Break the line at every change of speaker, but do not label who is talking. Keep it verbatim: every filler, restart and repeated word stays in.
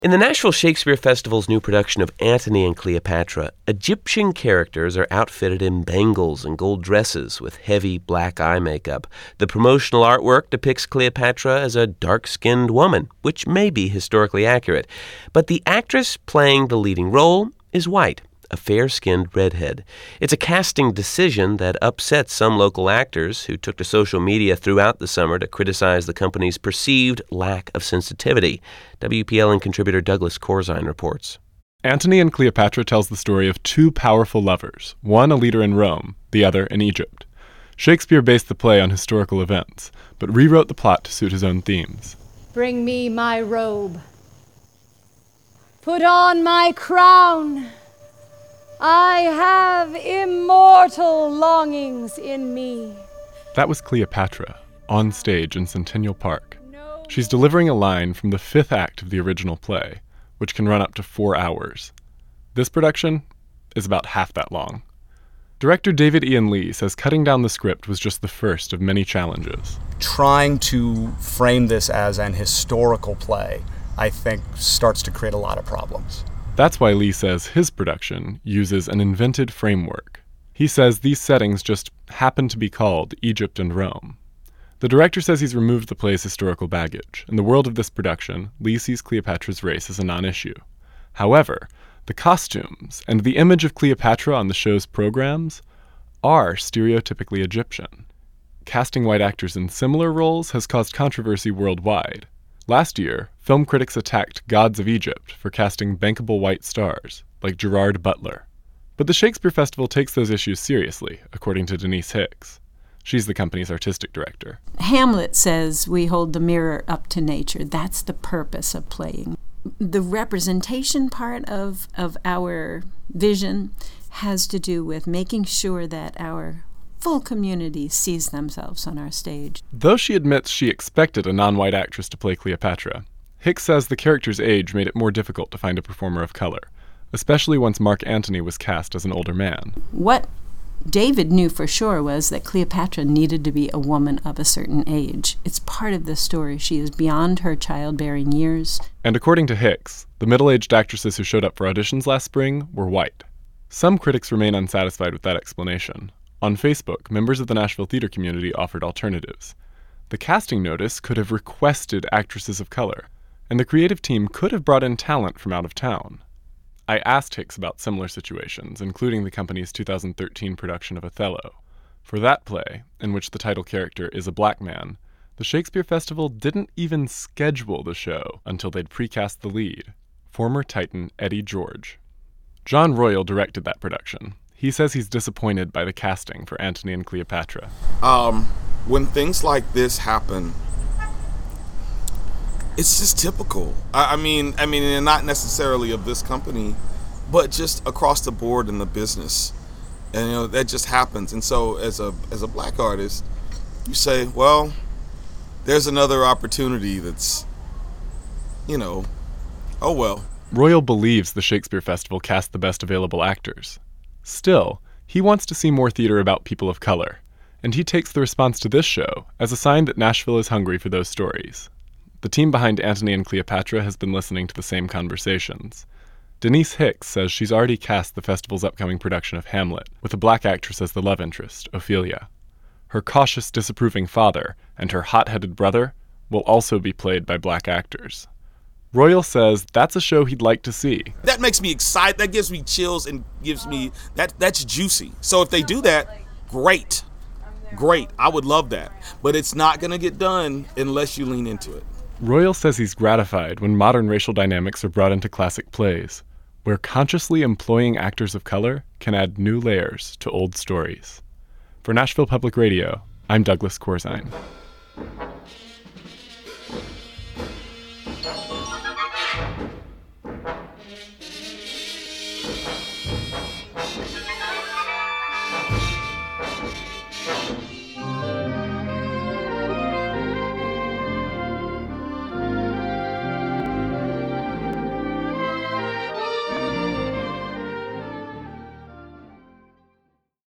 In the Nashville Shakespeare Festival's new production of Antony and Cleopatra, Egyptian characters are outfitted in bangles and gold dresses with heavy black eye makeup. The promotional artwork depicts Cleopatra as a dark-skinned woman, which may be historically accurate. But the actress playing the leading role is white, a fair-skinned redhead. It's a casting decision that upsets some local actors who took to social media throughout the summer to criticize the company's perceived lack of sensitivity. W P L N contributor Douglas Corzine reports.
Antony and Cleopatra tells the story of two powerful lovers, one a leader in Rome, the other in Egypt. Shakespeare based the play on historical events, but rewrote the plot to suit his own themes.
Bring me my robe. Put on my crown. I have immortal longings in me.
That was Cleopatra, on stage in Centennial Park. She's delivering a line from the fifth act of the original play, which can run up to four hours. This production is about half that long. Director David Ian Lee says cutting down the script was just the first of many challenges.
Trying to frame this as an historical play, I think, starts to create a lot of problems.
That's why Lee says his production uses an invented framework. He says these settings just happen to be called Egypt and Rome. The director says he's removed the play's historical baggage. In the world of this production, Lee sees Cleopatra's race as a non-issue. However, the costumes and the image of Cleopatra on the show's programs are stereotypically Egyptian. Casting white actors in similar roles has caused controversy worldwide. Last year, film critics attacked Gods of Egypt for casting bankable white stars, like Gerard Butler. But the Shakespeare Festival takes those issues seriously, according to Denise Hicks. She's the company's artistic director.
Hamlet says we hold the mirror up to nature. That's the purpose of playing. The representation part of, of our vision has to do with making sure that our full community sees themselves on our stage.
Though she admits she expected a non-white actress to play Cleopatra, Hicks says the character's age made it more difficult to find a performer of color, especially once Mark Antony was cast as an older man.
What David knew for sure was that Cleopatra needed to be a woman of a certain age. It's part of the story. She is beyond her childbearing years.
And according to Hicks, the middle-aged actresses who showed up for auditions last spring were white. Some critics remain unsatisfied with that explanation. On Facebook, members of the Nashville theater community offered alternatives. The casting notice could have requested actresses of color, and the creative team could have brought in talent from out of town. I asked Hicks about similar situations, including the company's two thousand thirteen production of Othello. For that play, in which the title character is a black man, the Shakespeare Festival didn't even schedule the show until they'd precast the lead, former Titan Eddie George. John Royal directed that production. He says he's disappointed by the casting for Antony and Cleopatra.
Um, when things like this happen, it's just typical. I, I mean, I mean, and not necessarily of this company, but just across the board in the business. And you know that just happens. And so, as a as a black artist, you say, well, there's another opportunity that's, you know, oh well.
Royal believes the Shakespeare Festival cast the best available actors. Still, he wants to see more theater about people of color, and he takes the response to this show as a sign that Nashville is hungry for those stories. The team behind Antony and Cleopatra has been listening to the same conversations. Denise Hicks says she's already cast the festival's upcoming production of Hamlet, with a black actress as the love interest, Ophelia. Her cautious, disapproving father and her hot-headed brother will also be played by black actors. Royal says that's a show he'd like to see.
That makes me excited. That gives me chills and gives me, that that's juicy. So if they do that, great. Great. I would love that. But it's not going to get done unless you lean into it.
Royal says he's gratified when modern racial dynamics are brought into classic plays, where consciously employing actors of color can add new layers to old stories. For Nashville Public Radio, I'm Douglas Corzine.